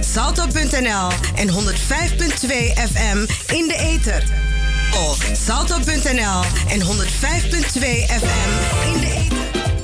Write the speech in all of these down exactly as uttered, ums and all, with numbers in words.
salto punt n l en honderd vijf punt twee F M in de ether. Of salto punt n l en honderd vijf punt twee F M in de ether.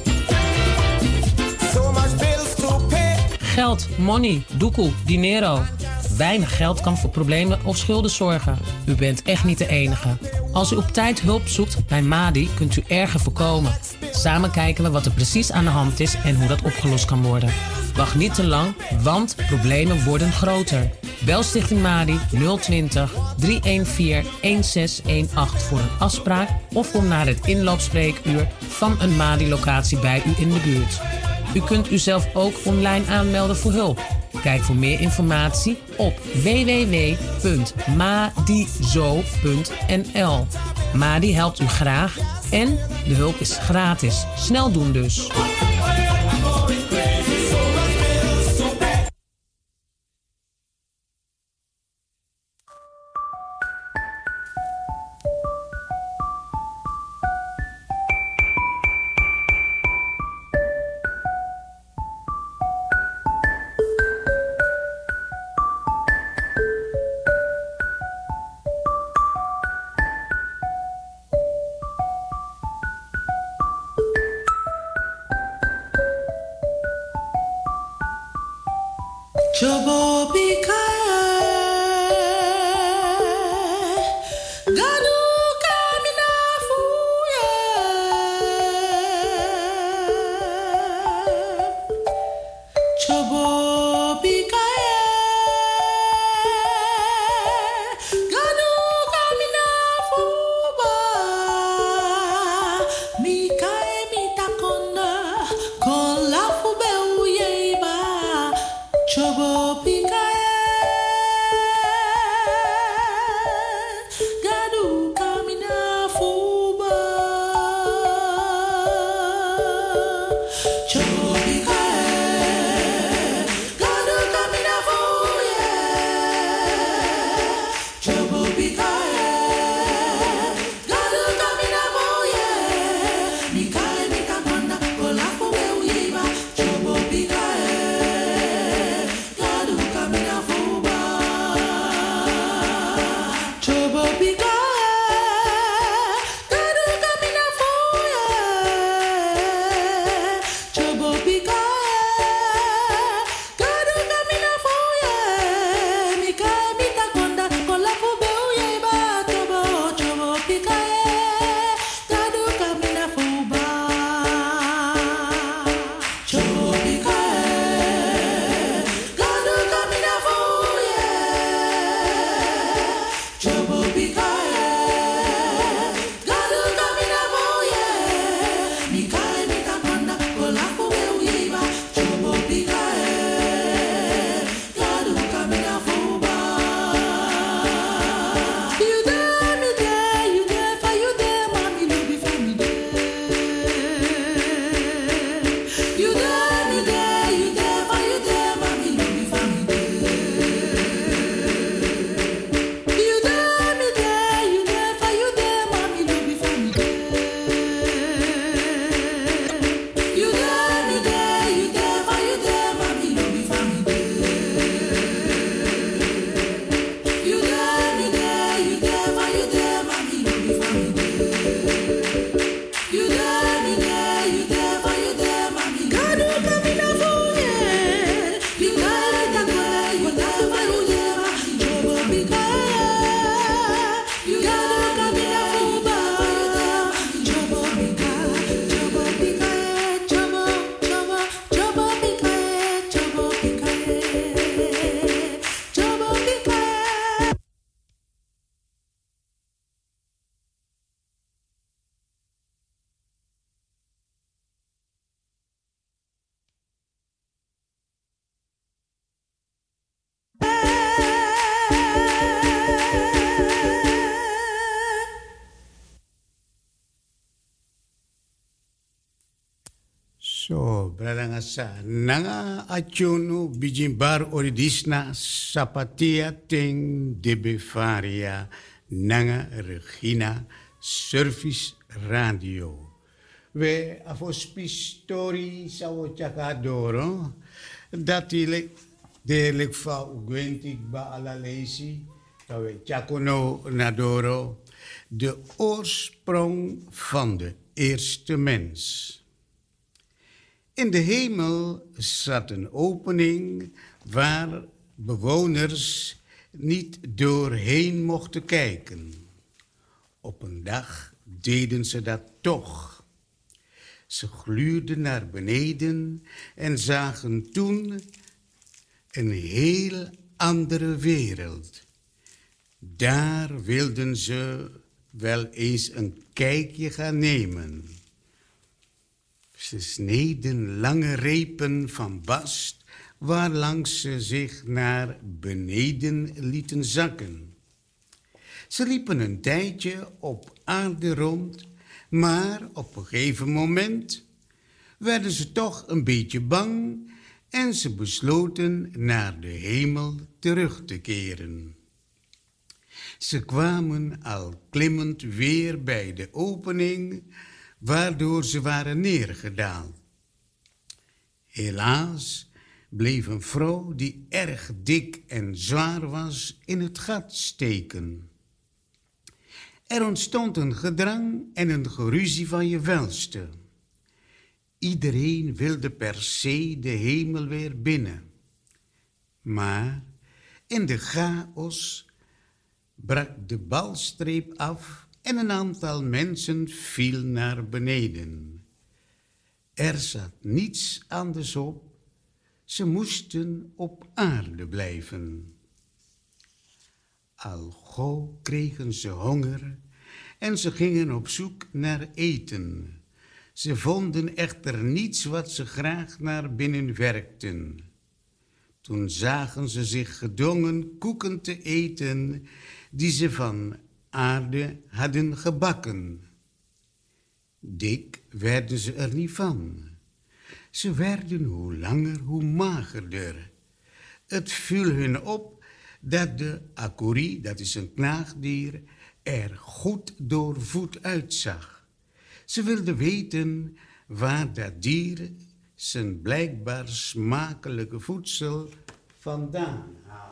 So much bills to pay. Geld, money, doekoe, dinero. Weinig geld kan voor problemen of schulden zorgen. U bent echt niet de enige. Als u op tijd hulp zoekt bij Madi, kunt u erger voorkomen. Samen kijken we wat er precies aan de hand is en hoe dat opgelost kan worden. Wacht niet te lang, want problemen worden groter. Bel Stichting Madi nul twintig, drie een vier, een zes een acht voor een afspraak of kom naar het inloopspreekuur van een Madi-locatie bij u in de buurt. U kunt uzelf ook online aanmelden voor hulp. Kijk voor meer informatie op w w w punt madizo punt n l. Madi helpt u graag en de hulp is gratis. Snel doen dus. So, brada sa nanga achunu bijimbar oridisna sapatia ting debefaria nanga Regina Service Radio. We afospi story sa chakadoro datile Deerlijk van Gwentik ba alalesi, tawe Chakono Nadoro, de oorsprong van de eerste mens. In de hemel zat een opening waar bewoners niet doorheen mochten kijken. Op een dag deden ze dat toch. Ze gluurden naar beneden en zagen toen een heel andere wereld. Daar wilden ze wel eens een kijkje gaan nemen. Ze sneden lange repen van bast, waarlangs ze zich naar beneden lieten zakken. Ze liepen een tijdje op aarde rond, maar op een gegeven moment werden ze toch een beetje bang en ze besloten naar de hemel terug te keren. Ze kwamen al klimmend weer bij de opening, waardoor ze waren neergedaald. Helaas bleef een vrouw die erg dik en zwaar was in het gat steken. Er ontstond een gedrang en een geruzie van je welste. Iedereen wilde per se de hemel weer binnen. Maar in de chaos brak de balstreep af en een aantal mensen viel naar beneden. Er zat niets anders op. Ze moesten op aarde blijven. Al gauw kregen ze honger en ze gingen op zoek naar eten. Ze vonden echter niets wat ze graag naar binnen werkten. Toen zagen ze zich gedwongen koeken te eten die ze van aarde hadden gebakken. Dik werden ze er niet van. Ze werden hoe langer hoe magerder. Het viel hun op dat de akuri, dat is een knaagdier, er goed doorvoed uitzag. Ze wilden weten waar dat dier zijn blijkbaar smakelijke voedsel vandaan haalde.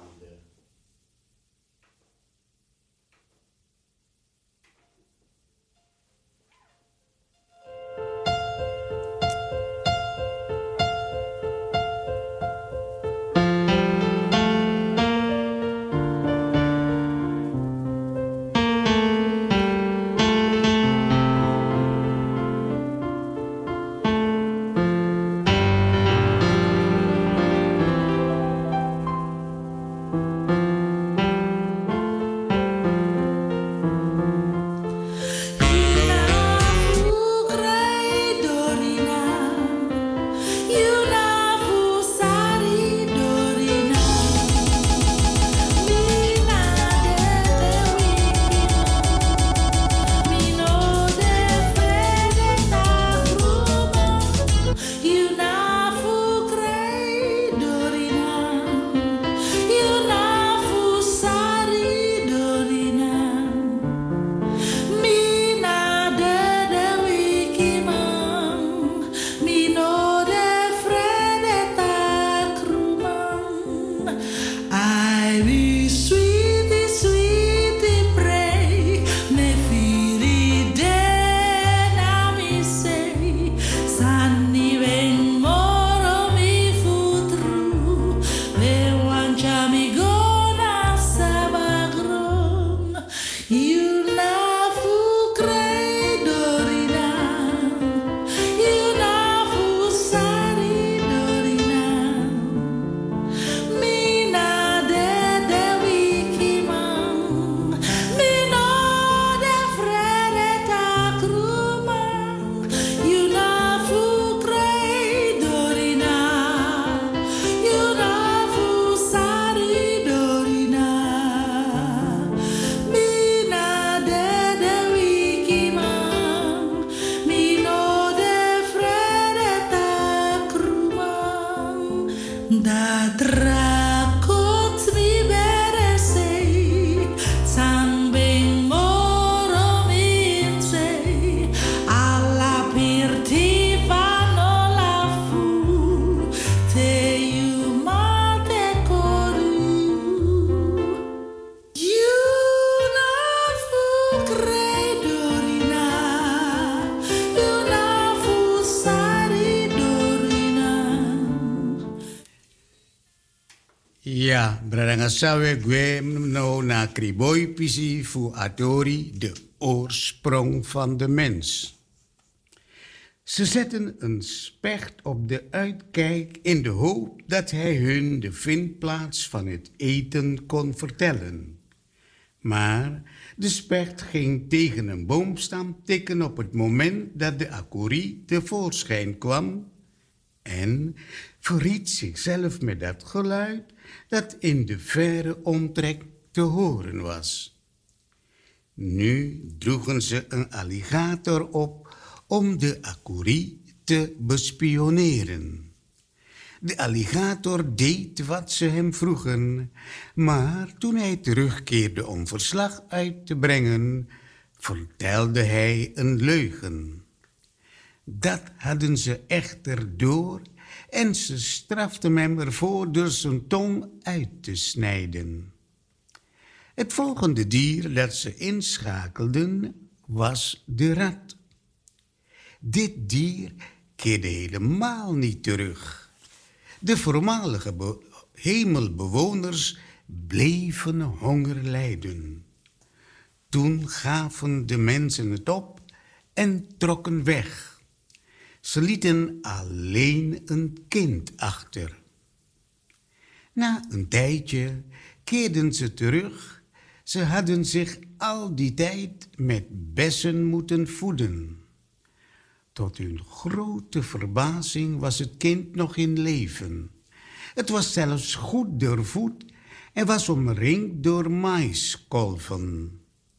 Ja, brada sawe gue no na kriboy pisi fu atori de oorsprong van de mens. Ze zetten een specht op de uitkijk in de hoop dat hij hun de vindplaats van het eten kon vertellen. Maar de specht ging tegen een boomstam tikken op het moment dat de akuri tevoorschijn kwam en verried zichzelf met dat geluid dat in de verre omtrek te horen was. Nu droegen ze een alligator op om de akuri te bespioneren. De alligator deed wat ze hem vroegen, maar toen hij terugkeerde om verslag uit te brengen, vertelde hij een leugen. Dat hadden ze echter door en ze straften hem ervoor door zijn tong uit te snijden. Het volgende dier dat ze inschakelden was de rat. Dit dier keerde helemaal niet terug. De voormalige be- hemelbewoners bleven honger lijden. Toen gaven de mensen het op en trokken weg. Ze lieten alleen een kind achter. Na een tijdje keerden ze terug. Ze hadden zich al die tijd met bessen moeten voeden. Tot hun grote verbazing was het kind nog in leven. Het was zelfs goed doorvoed en was omringd door maïskolven.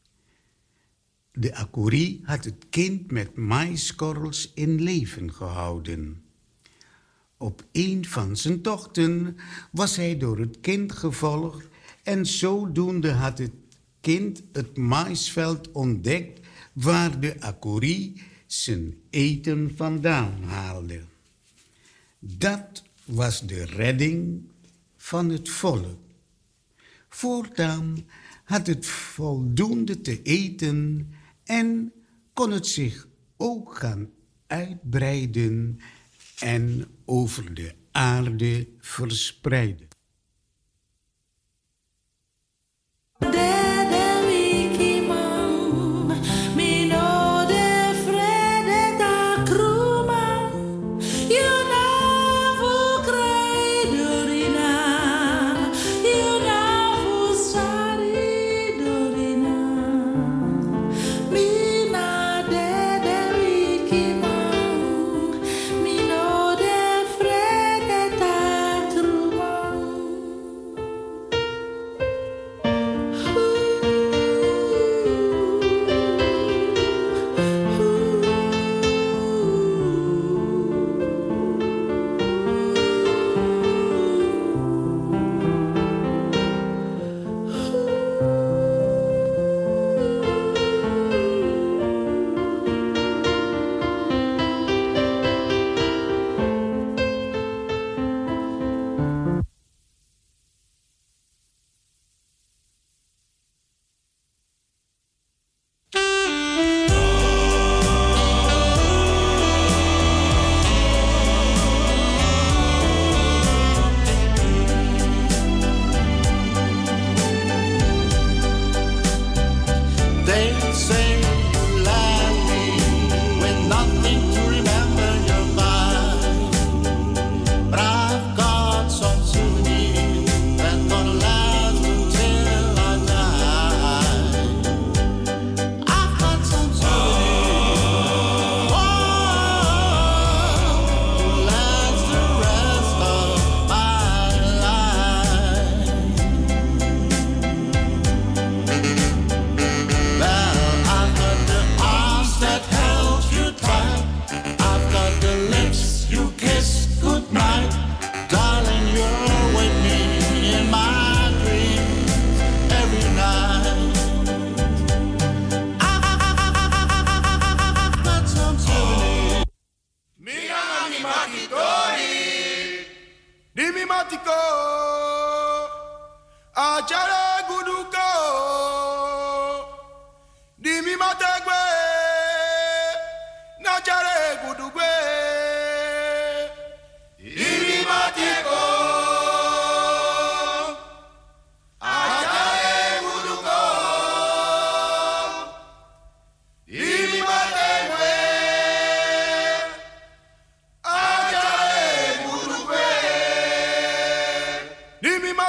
De akuri had het kind met maïskorrels in leven gehouden. Op een van zijn tochten was hij door het kind gevolgd en zodoende had het kind het maïsveld ontdekt waar de akuri zijn eten vandaan haalde. Dat was de redding van het volk. Voortaan had het voldoende te eten en kon het zich ook gaan uitbreiden en over de aarde verspreiden.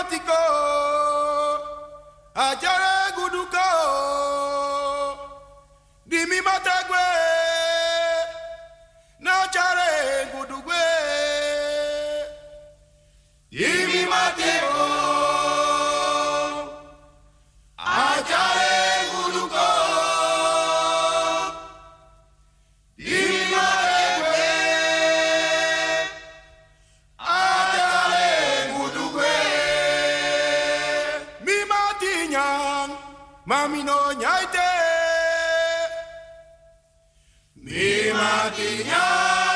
matiko, ajare guduko, di mi matagwe, na jare gudugwe, di mi matiko, ajare guduko, di mi matagwe, ajare gudugwe, mi matinyang, mami no nyaite. Mi matinya,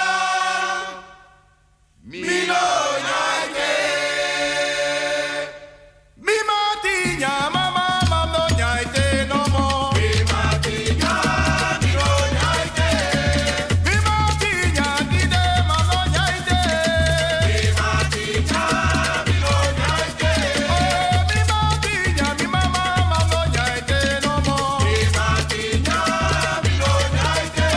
mi no nyaite. Mi matinya, mama, mama no nyaite no mo. Mi matinya, mi no nyaite. Mi matinya, dide mama no nyaite. Mi matinya, mi no nyaite. Oh, mi matinya, mi mama, mama no nyaite no mo. Mi matinya, mi no nyaite.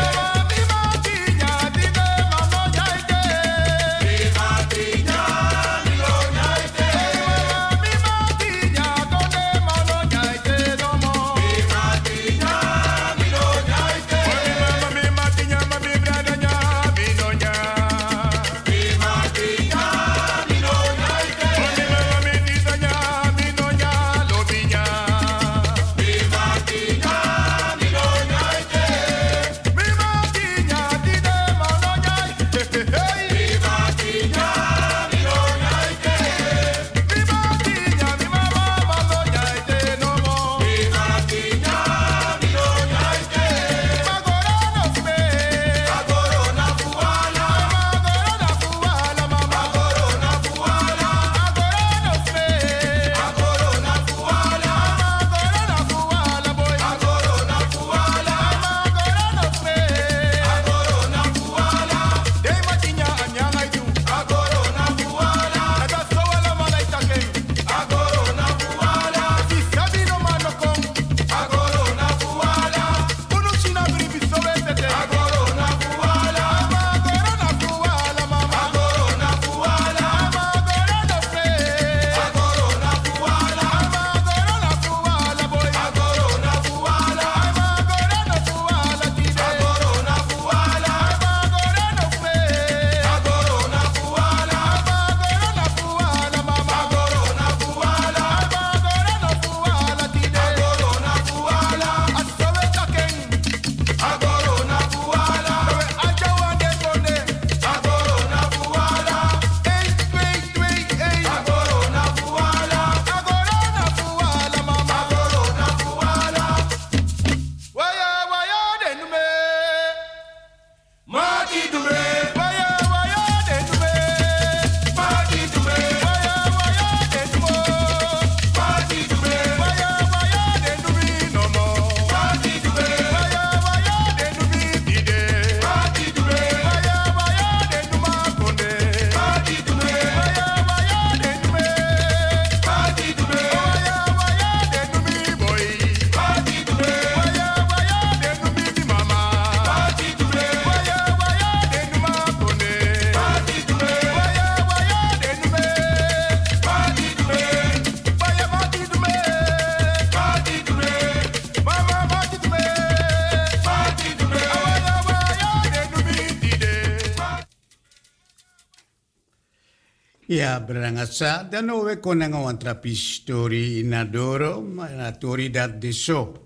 Ja, berangasa dan we konanga wantrapi story inadoro, maar tori dat de zo.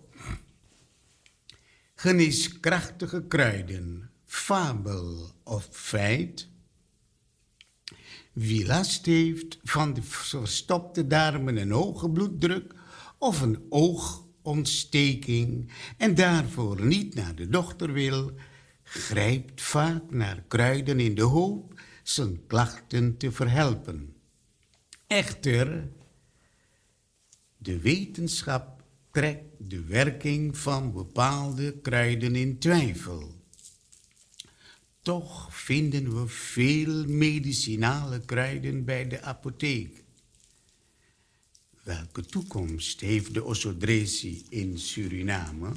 Geneeskrachtige kruiden, fabel of feit. Wie last heeft van de verstopte darmen en hoge bloeddruk of een oogontsteking en daarvoor niet naar de dokter wil, grijpt vaak naar kruiden in de hoop zijn klachten te verhelpen. Echter, de wetenschap trekt de werking van bepaalde kruiden in twijfel. Toch vinden we veel medicinale kruiden bij de apotheek. Welke toekomst heeft de Osodresi in Suriname?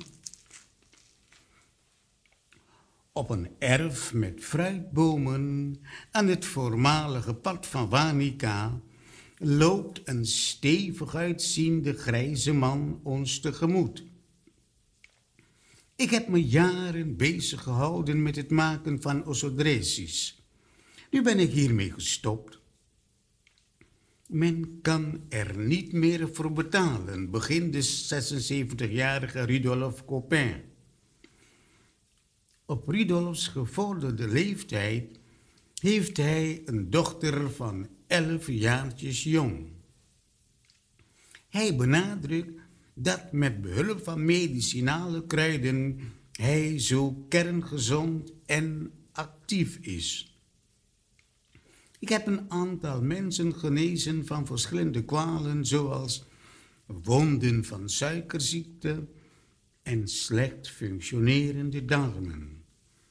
Op een erf met fruitbomen aan het voormalige pad van Wanica loopt een stevig uitziende grijze man ons tegemoet. Ik heb me jaren bezig gehouden met het maken van osodresis. Nu ben ik hiermee gestopt. Men kan er niet meer voor betalen, begint de zesenzeventigjarige Rudolf Copin. Op Rudolfs gevorderde leeftijd heeft hij een dochter van elf jaartjes jong. Hij benadrukt dat met behulp van medicinale kruiden hij zo kerngezond en actief is. Ik heb een aantal mensen genezen van verschillende kwalen, zoals wonden van suikerziekte en slecht functionerende darmen.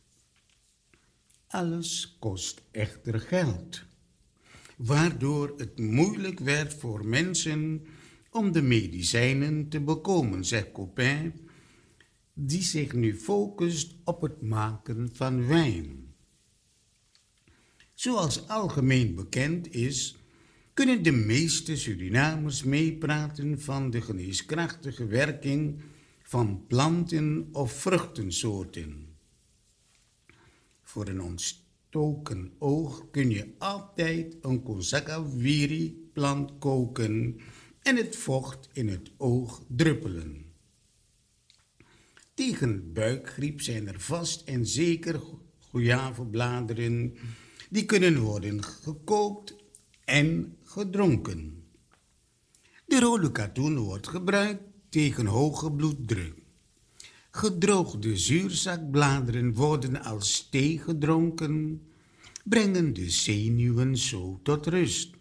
Alles kost echter geld, waardoor het moeilijk werd voor mensen om de medicijnen te bekomen, zegt Copin, die zich nu focust op het maken van wijn. Zoals algemeen bekend is, kunnen de meeste Surinamers meepraten van de geneeskrachtige werking van planten of vruchtensoorten. Voor een ontstoken oog kun je altijd een Consacawiri plant koken en het vocht in het oog druppelen. Tegen buikgriep zijn er vast en zeker goejavebladeren die kunnen worden gekookt en gedronken. De rode katoen wordt gebruikt tegen hoge bloeddruk. Gedroogde zuurzakbladeren worden als thee gedronken, brengen de zenuwen zo tot rust.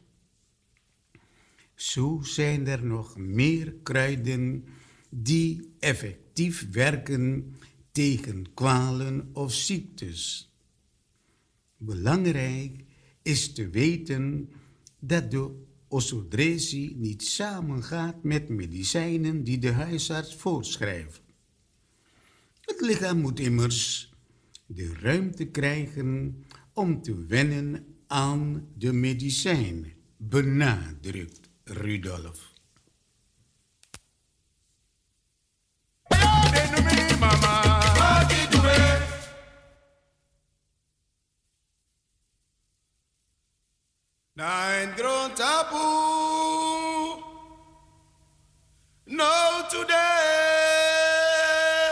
Zo zijn er nog meer kruiden die effectief werken tegen kwalen of ziektes. Belangrijk is te weten dat de osodresi niet samengaat met medicijnen die de huisarts voorschrijft. Het lichaam moet immers de ruimte krijgen om te wennen aan de medicijn, benadrukt Rudolf. Nine grown taboo, no today.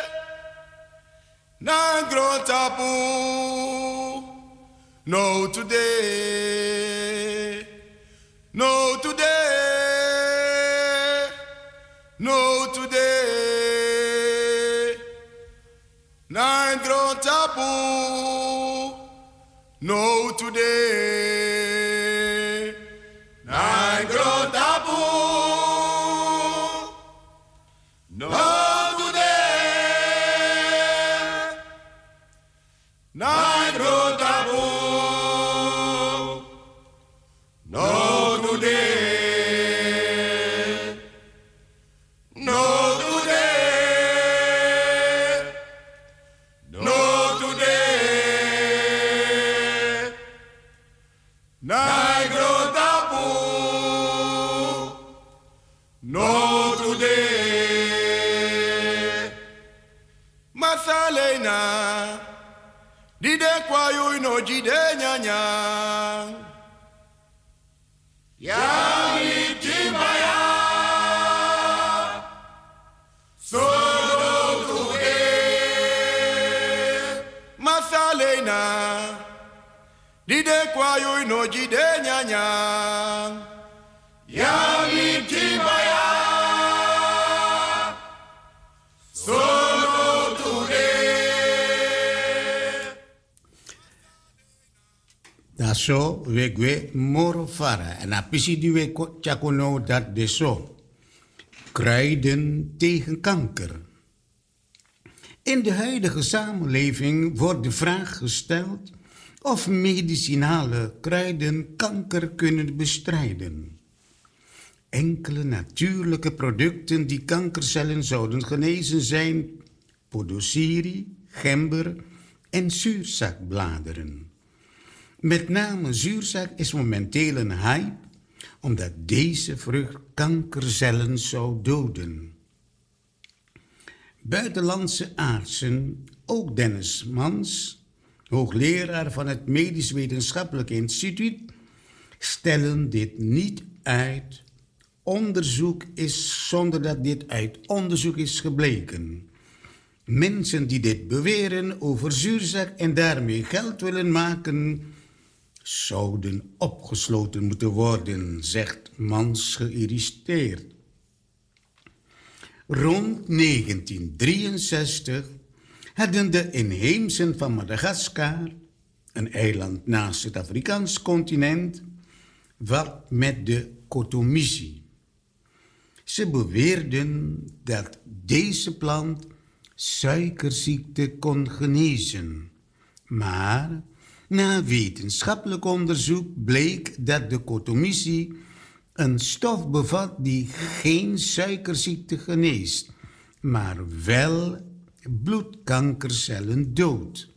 Nine grown taboo, no today. No today, no today. Nine grown taboo, no today. Nine grown taboo, no today. Nine grown taboo, no today. No today. No today. Nine grown taboo, no today. Masalena, dide kwa yu no jide nyanya. Yami Jimbaya, so today. Masalena, dide kwa yu no jide nyanya. Yami Jimbaya, so today. Daso wegwe moro fara en apisi die we chakono dat de so. Kruiden tegen kanker. In de huidige samenleving wordt de vraag gesteld of medicinale kruiden kanker kunnen bestrijden. Enkele natuurlijke producten die kankercellen zouden genezen zijn podosiri, gember en zuurzakbladeren. Met name zuurzak is momenteel een hype omdat deze vrucht kankercellen zou doden. Buitenlandse artsen, ook Dennis Mans, hoogleraar van het Medisch Wetenschappelijk Instituut, stellen dit niet uit. Onderzoek is zonder dat dit uit onderzoek is gebleken. Mensen die dit beweren over zuurzak en daarmee geld willen maken, zouden opgesloten moeten worden, zegt Mans geïrriteerd. Rond negentien drieënzestig hadden de inheemsen van Madagaskar, een eiland naast het Afrikaans continent, wat met de kotomissie. Ze beweerden dat deze plant suikerziekte kon genezen. Maar na wetenschappelijk onderzoek bleek dat de kotomissie een stof bevat die geen suikerziekte geneest, maar wel bloedkankercellen doodt.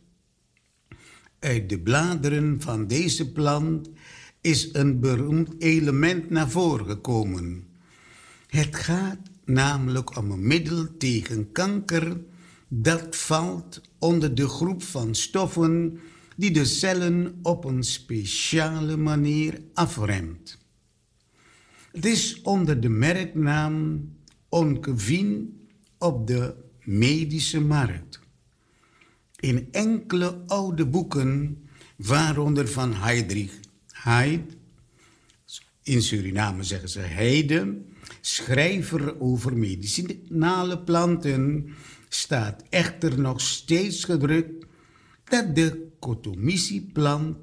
Uit de bladeren van deze plant is een beroemd element naar voren gekomen. Het gaat namelijk om een middel tegen kanker dat valt onder de groep van stoffen die de cellen op een speciale manier afremt. Het is onder de merknaam Oncovin op de medische markt. In enkele oude boeken, waaronder van Heydrich Heid, in Suriname zeggen ze Heide, schrijver over medicinale planten, staat echter nog steeds gedrukt dat de kotomisieplant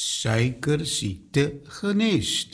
suikerziekte geneest.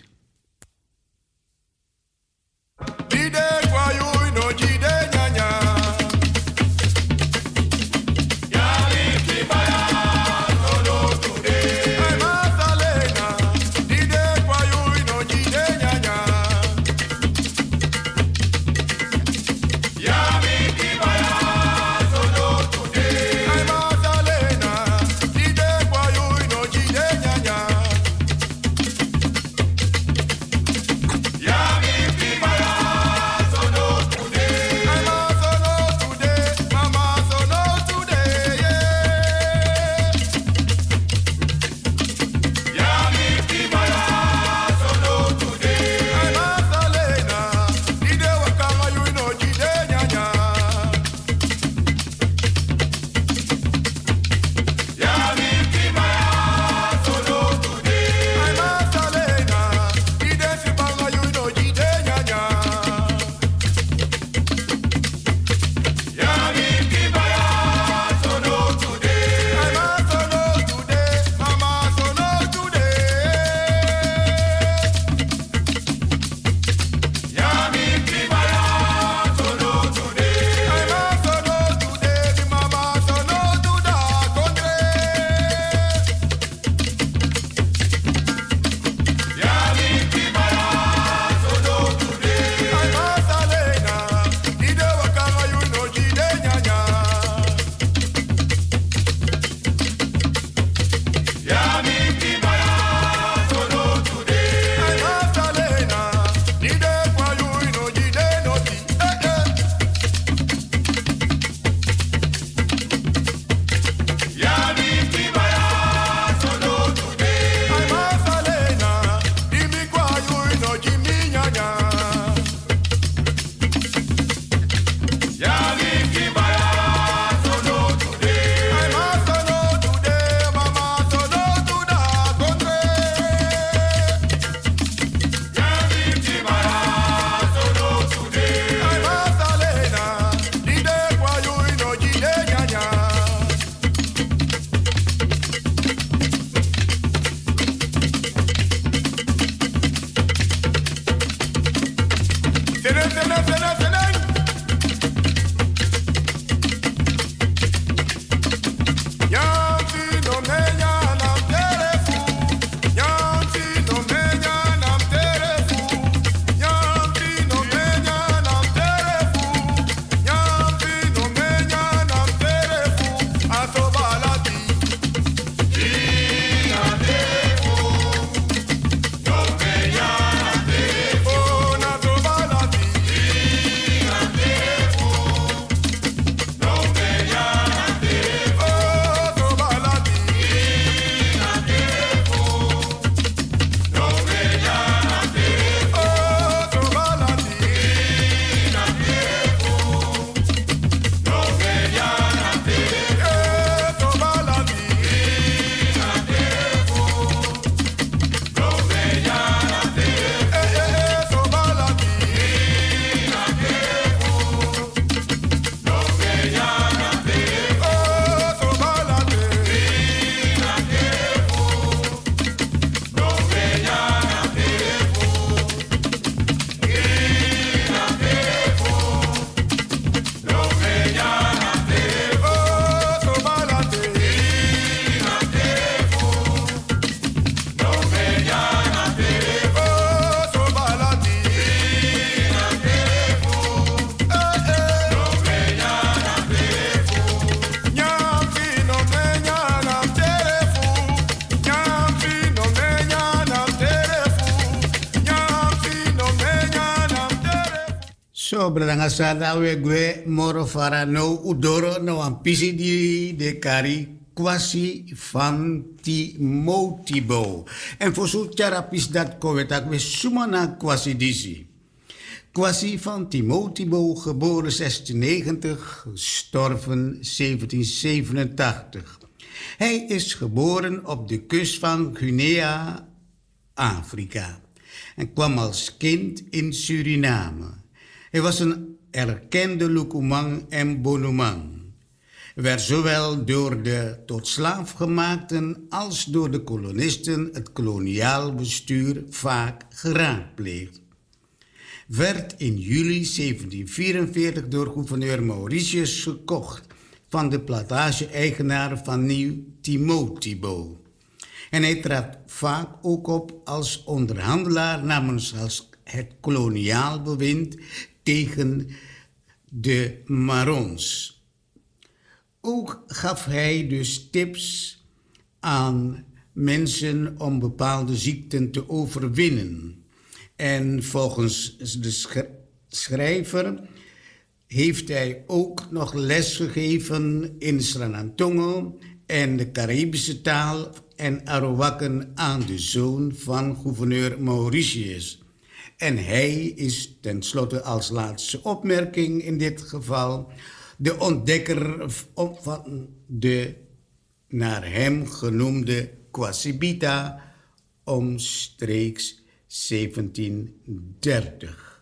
Yeah. So, branga sada we gue moro fara no udoro no ampisi di de kari kwasi van Timotibo. En voor zo'n therapist dat kowetak we sumana kwasi disi. Kwasi van Timotibo, geboren zestiennegentig, gestorven zeventien zevenentachtig. Hij is geboren op de kust van Guinea, Afrika, en kwam als kind in Suriname. Hij was een erkende Lukumang en Bonumang. Werd zowel door de tot slaafgemaakten als door de kolonisten het koloniaal bestuur vaak geraadpleegd. Werd in juli zeventien vierenveertig door gouverneur Mauritius gekocht van de plantage-eigenaar van Nieuw Timotibo. En hij trad vaak ook op als onderhandelaar namens het koloniaal bewind tegen de Marons. Ook gaf hij dus tips aan mensen om bepaalde ziekten te overwinnen. En volgens de schrijver heeft hij ook nog les gegeven in Sranantongo en de Caribische taal en Arawakan aan de zoon van gouverneur Mauritius. En hij is tenslotte als laatste opmerking in dit geval de ontdekker van de naar hem genoemde Quasibita omstreeks zeventien dertig.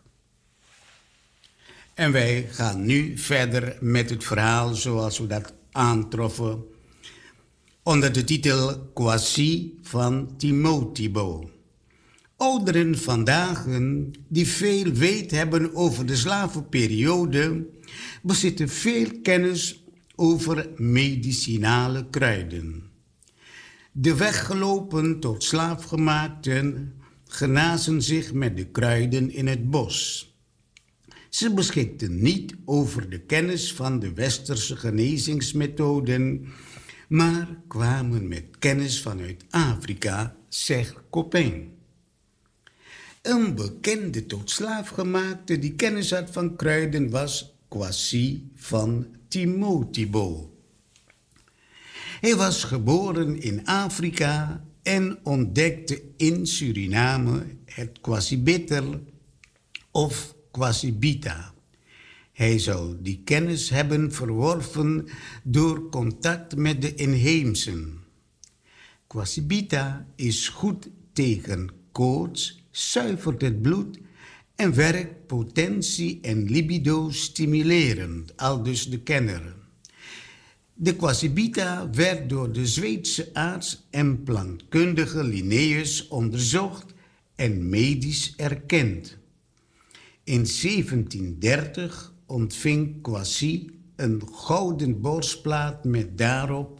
En wij gaan nu verder met het verhaal zoals we dat aantroffen onder de titel Kwasi van Timotibo. Ouderen vandaag die veel weet hebben over de slavenperiode bezitten veel kennis over medicinale kruiden. De weggelopen tot slaafgemaakten genazen zich met de kruiden in het bos. Ze beschikten niet over de kennis van de westerse genezingsmethoden, maar kwamen met kennis vanuit Afrika, zegt Copin. Een bekende tot slaafgemaakte die kennis had van kruiden was Kwasi van Timotibo. Hij was geboren in Afrika en ontdekte in Suriname het Quasibiter of Quasibita. Hij zou die kennis hebben verworven door contact met de inheemsen. Quasibita is goed tegen koorts, zuivert het bloed en werkt potentie en libido stimulerend, aldus de kenner. De Quasibita werd door de Zweedse arts en plantkundige Linnaeus onderzocht en medisch erkend. In zeventien dertig ontving Kwasi een gouden borstplaat met daarop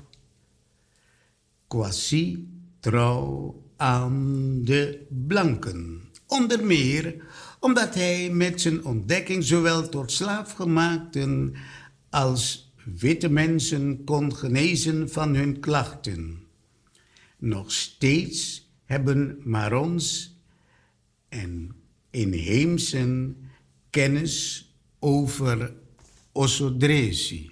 Kwasi trouw aan de blanken. Onder meer omdat hij met zijn ontdekking zowel tot slaafgemaakten als witte mensen kon genezen van hun klachten. Nog steeds hebben Marons en inheemsen kennis over Osodresi.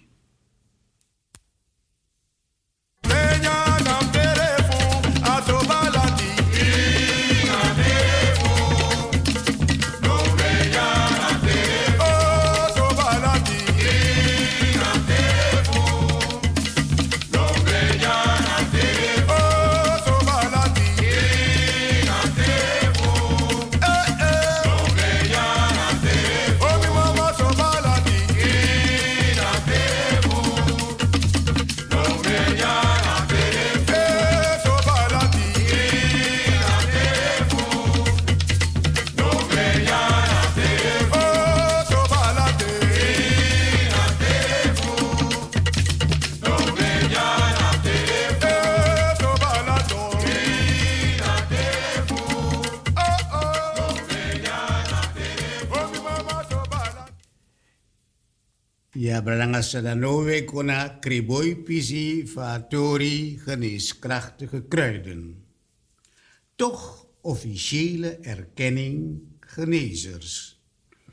Ja, branga sadanowe kona kriboi pisi vatori geneeskrachtige kruiden. Toch officiële erkenning genezers.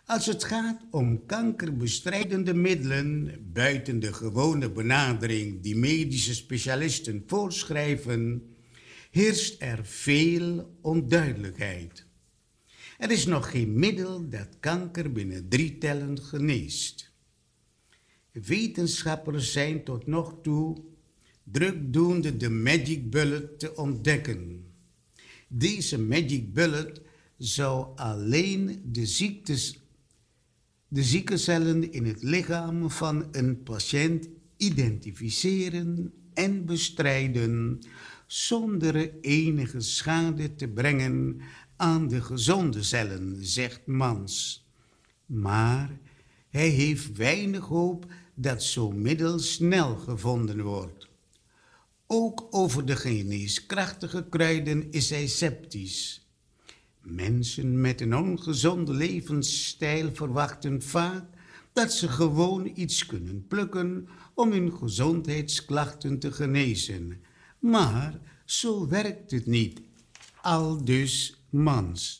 Als het gaat om kankerbestrijdende middelen buiten de gewone benadering die medische specialisten voorschrijven, heerst er veel onduidelijkheid. Er is nog geen middel dat kanker binnen drie tellen geneest. Wetenschappers zijn tot nog toe drukdoende de magic bullet te ontdekken. Deze magic bullet zou alleen de ziektes de ziekencellen in het lichaam van een patiënt identificeren en bestrijden zonder enige schade te brengen aan de gezonde cellen, zegt Mans. Maar hij heeft weinig hoop dat zo'n middel snel gevonden wordt. Ook over de geneeskrachtige kruiden is hij sceptisch. Mensen met een ongezonde levensstijl verwachten vaak dat ze gewoon iets kunnen plukken om hun gezondheidsklachten te genezen. Maar zo werkt het niet, aldus Mans.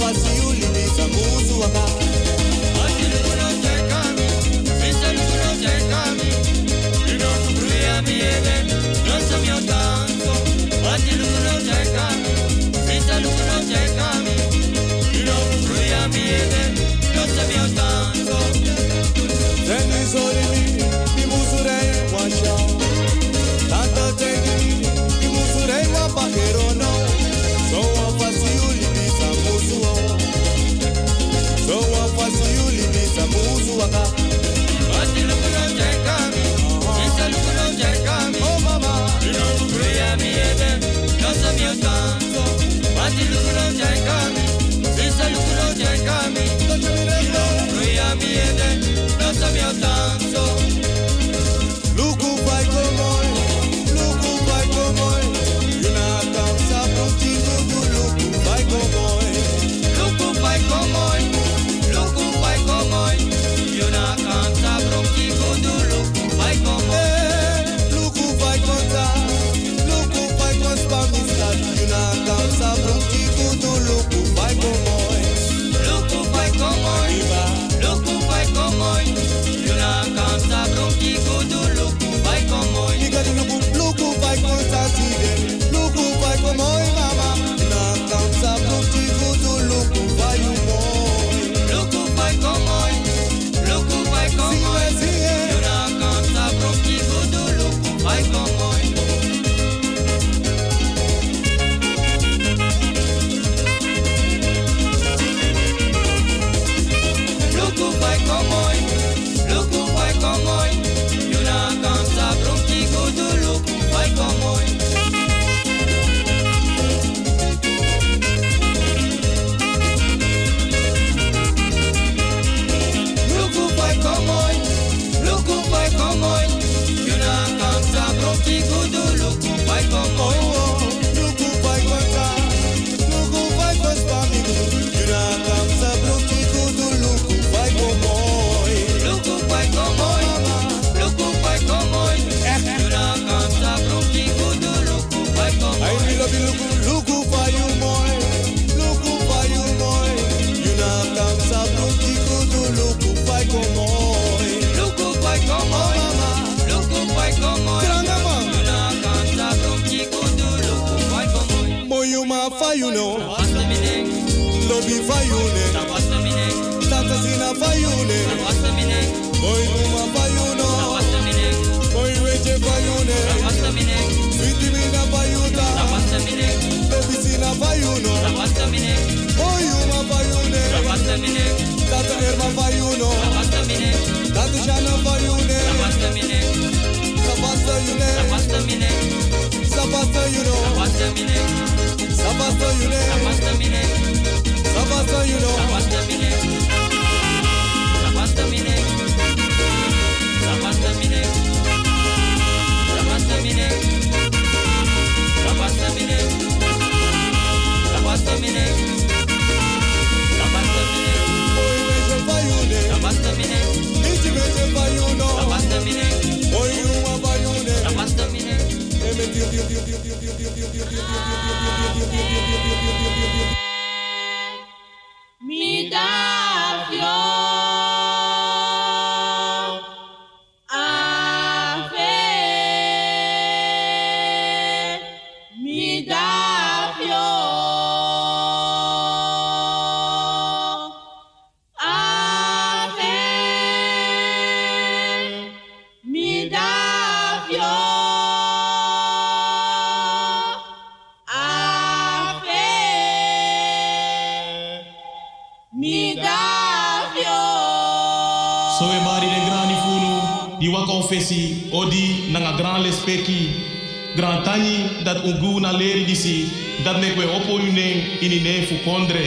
confessi odi nanga grand lespeki grand tani dat ungu na leri disi dat mekwe opo yune ini ne fu kondre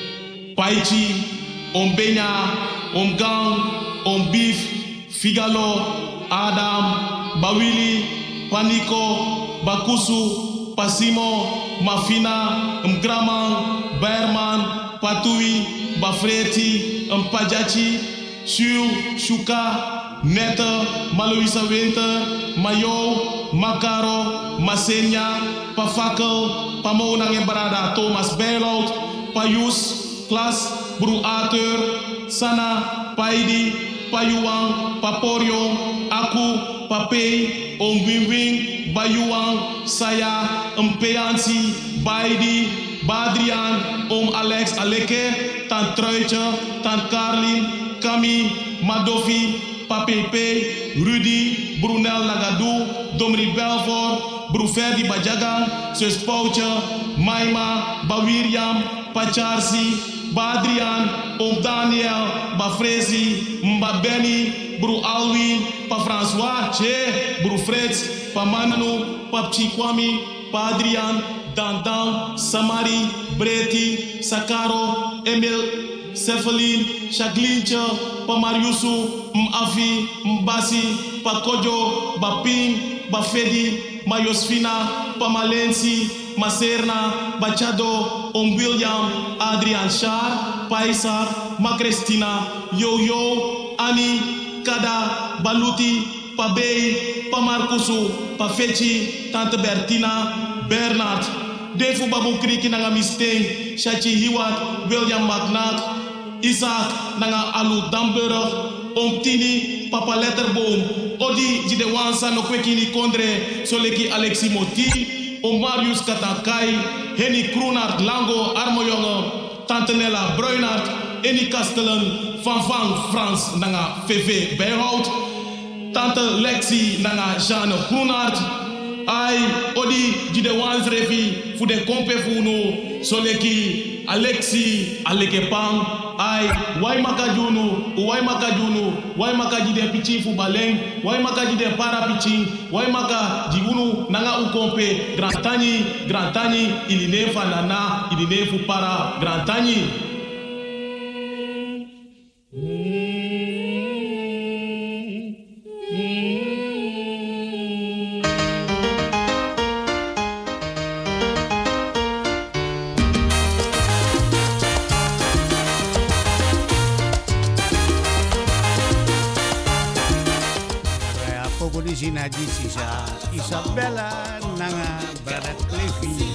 paichi om benya om gang om beef figalo adam bawili paniko bakusu pasimo mafina mgraman berman patui bafreti mpajachi Shu, Shuka, Neta, Maluisa Winter, Mayo, Makaro, Masenya, Pafakel, Pamonang Embarada, Thomas Berlout, Payus, Klas, Bru Arthur, Sana, Paidi, Payuang, Paporion, Aku, Papei, Om Wing Wing, Bayuang, Saya, Mpeansi, Baidi, Badrian, Om Alex Aleke, Tant Truitje, Tant Carlin, Kami, Madofi, Papepe, Rudy, Brunel Lagadou, Domri Belfort, Bru Ferdi Bajagan, Sus Poutje, Maima, Bawiriam, Pacharsi, Badrian, Om Daniel, Bafrezi, Mba Benny, Bru Alwin, Pa François, Che, Bru Fritz, Pa Manu, Pa Chikwami, Pa Adrian, Dandan, Samari, Breti, Sakaro, Emil, Cephaline, Chaglinche, Pa Mariusu, M'Afi, M'Basi, Pa Kojo, Baping, Bafedi, Mayosfina, Pa Malensi, Maserna, Bachado, Om William, Adrian Char, Pa Isaac, Ma Christina, Yo Yo, Ani, Kada, Baluti, Pa Bey, Pa Marcusu, Pa Fechi, Tante Bertina, Bernard, Defu Babu Kriki Nanga Misteng, Shachi Hiwat, William McNack, Isaac Nanga Alu Damburg, Om Tini, Papa Letterboom, Odi Jidewansa no Kwekini Kondre, Soleki Alexi Moti, Om Marius Katankai, Henny Kroenart Lango Armojonge, Tante Nella Bruinart, Eni Kastelen, Van Van Frans Nanga V V Bijhout, Tante Lexi Nanga Jeanne Groenart, Ai Odi Jidewans Revi, Fude Kompe Funo, Soleki Alexi Alekepang, Ai Waimaka Junu, Waimaka Junu, Waimaka Jide Pichi Fu Baleng, Waimaka Jide Para Pichi, Waimaka Jigunu Nanga Ukompe, Grantani, Grantani, Iline Fanana, Iline Fu Para, Grantani. Isabella Nanga Brother Cliffy.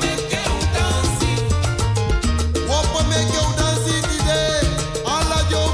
Alla yo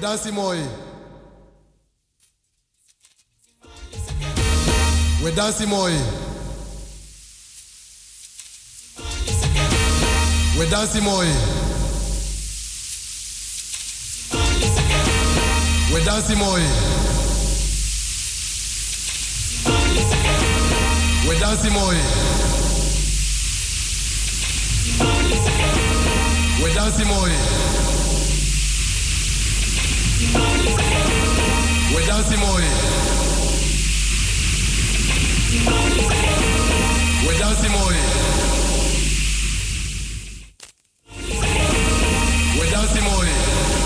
dansen mooi. We dansen mooi. We dansen mooi. We dansen mooi. We dansen mooi. We dansen mooi. We dansen mooi.